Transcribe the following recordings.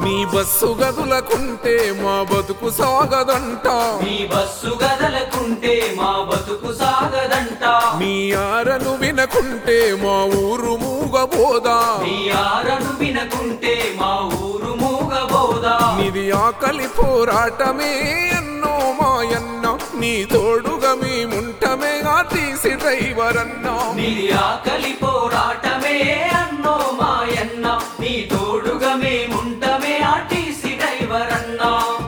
నీ బస్సు గదులకుంటే మా బతుకు సాగదంట నీ బస్సు గదలకుంటే మా బతుకు సాగదంట నీ ఆరను వినకుంటే మా ఊరు మూగబోదా నీ ఆరను వినకుంటే మా ఊరు మూగబోదా నీది ఆకలి పోరాటమే అన్నో మాయన్న నీ తోడుగా మేముంటమే ఆర్టీసీ డ్రైవర్ అన్నా నీది ఆకలి పోరాటమే అన్నో మాయన్న నీ తోడుగా మేముంటమే ఆర్టీసీ డ్రైవర్ అన్నా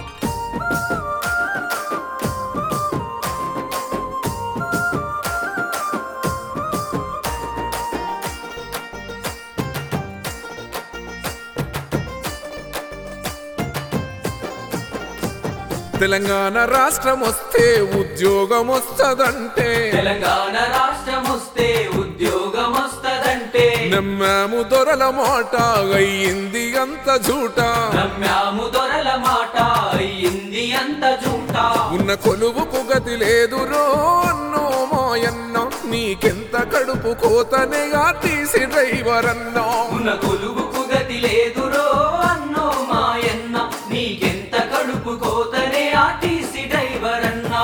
తెలంగాణ రాష్ట్రం వస్తే ఉద్యోగం వస్తదంటే తెలంగాణ రాష్ట్రం వస్తే ఉద్యోగం వస్తదంటే నమ్మాము దొరల మాట అయ్యింది అంత జూట నమ్మాము దొరల మాట అయ్యింది అంత జూట ఉన్న కొలువుకు గతి లేదురో అన్నో మాయన్న నీకెంత కడుపు కోతనేగా తీసి డ్రైవర్ అన్నా ఉన్న కొలువుకు గతి లేదురో అన్నో మాయన్న నీకెంత కడుపు కోతనే ఆర్టీసీ డ్రైవర్ అన్నా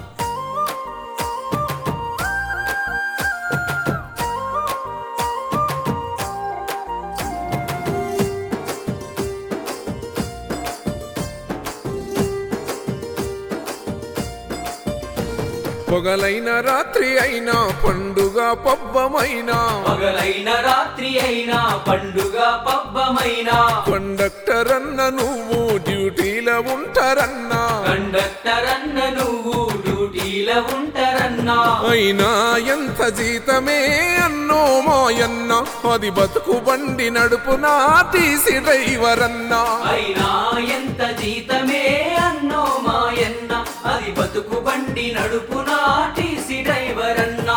పొగలైన రాత్రి అయినా పండుగ పబ్బమైనా పగలైన రాత్రి అయినా పండుగ పబ్బమైనా కండక్టర్ అన్న నువ్వు డ్యూటీలో ఉంటారన్నా కండక్టర్ అన్న నువ్వు డ్యూటీలో ఉంటారన్నా అయినా ఎంత జీతమే అన్నో మాయన్న అది బతుకు బండి నడుపునా తీసి డ్రైవర్ అన్నా అయినా ఎంత జీతమే అన్నో మాయన్న అది బతుకు బండి నడుపునా ఆర్టీసీ డ్రైవర్ అన్నా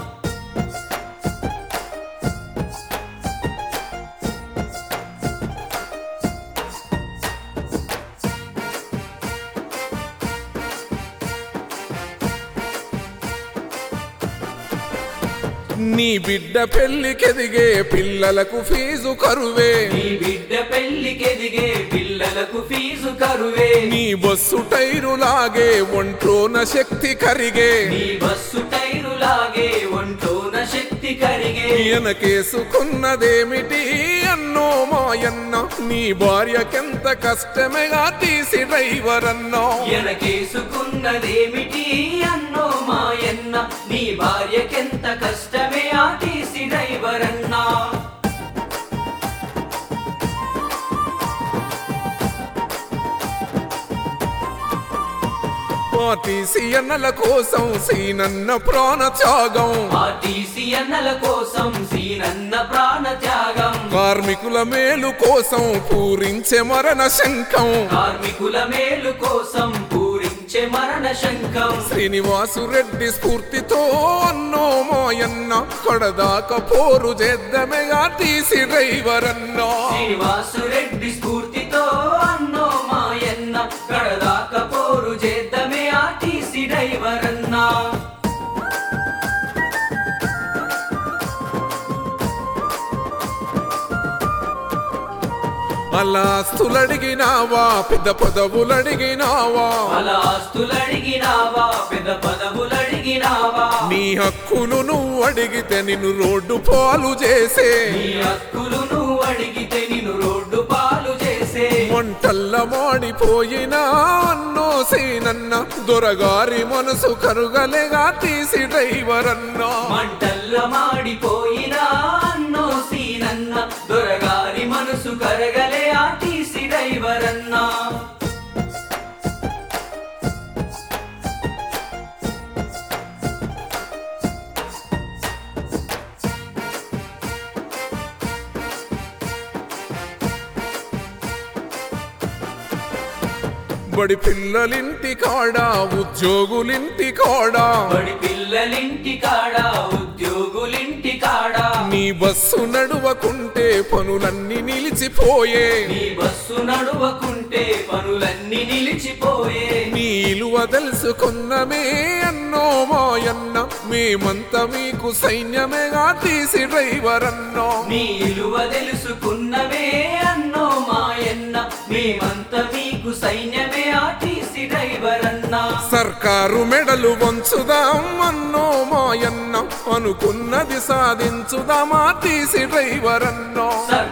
నీ బిడ్డ పెళ్లికెదిగే పిల్లలకు ఫీజు కరువే నీ బిడ్డ పెళ్లికెదిగే పిల్లలకు ఫీజు కరువే నీ బస్సు టైరు లాగే ఒంట్లోన శక్తి కరిగే నీ బస్సు టైరు లాగే ఒంటోన శక్తి కరిగే ఈయనకేసుకున్నదేమిటి అన్నో మాయన్న నీ భార్యకెంత కష్టమేగా తీసి డ్రైవర్ అన్నా ఎనకేసుకున్నదేమిటి అన్నో మాయన్న నీ భార్యకెంత కష్టమే ఆర్టీసీ డ్రైవర్ అన్నా ఆర్టీసీ అన్నల కోసం సీనన్న ప్రాణ త్యాగం ఆర్టీసీ అన్నల కోసం సీనన్న ప్రాణ త్యాగం కార్మికుల మేలు కోసం పూరించే మరణ శంఖం కార్మికుల మేలు కోసం పూరించే మరణ శంఖం శ్రీనివాసురెడ్డి స్ఫూర్తితో అన్నో మాయన్న కడదాకా పోరు చేద్దామెగా తీసి డ్రైవర్ అన్నా శ్రీనివాసురెడ్డి స్ఫూర్తితో అన్నో మాయన్న కడదాకా పోరు చేద్దామే ఆర్టీసీ డ్రైవర్ అన్నా అలా ఆస్తులడిగినావా పెద్ద పదవులడిగినావా అలా ఆస్తులడిగినావా పెద్ద పదవులడిగినావా నీ హక్కులు నువ్వు అడిగితే నిన్ను రోడ్డు పాలు చేసే నీ హక్కులు నువ్వు అడిగితే నిన్ను రోడ్డు పాలు చేసే వంటల్ల మాడిపోయినా అన్నో సీనన్న దొరగారి మనసు కరుగలేగా తీసి డ్రైవర్ అన్నా మంటల్ల మాడిపోయినా అన్నో సీనన్న దొరగారి మనసు కరగలే ఆర్టీసీ డ్రైవర్ అన్నా బడి పిల్లలింటి కాడా ఉద్యోగులింటి కాడా బడి పిల్లలింటి కాడా ఉద్యోగులింటి కాడా నీ బస్సు నడువకుంటే పనులన్నీ నిలిచిపోయే నీ బస్సు నడువకుంటే పనులన్నీ నిలిచిపోయే నీ ఇలువ తెలుసుకున్నమే అన్నో మాయన్న మేమంతా మీకు సైన్యమేగా తీసి డ్రైవర్ అన్నా నీ ఇలువ తెలుసుకున్నవే అన్నో మాయన్న సైన్యమే ఆ టీసీ డ్రైవర్ అన్నా. సర్కారు మెడలు వంచుదాం అన్నో మాయన్న అనుకున్నది సాధించుదామా టీసీ డ్రైవర్ అన్నో.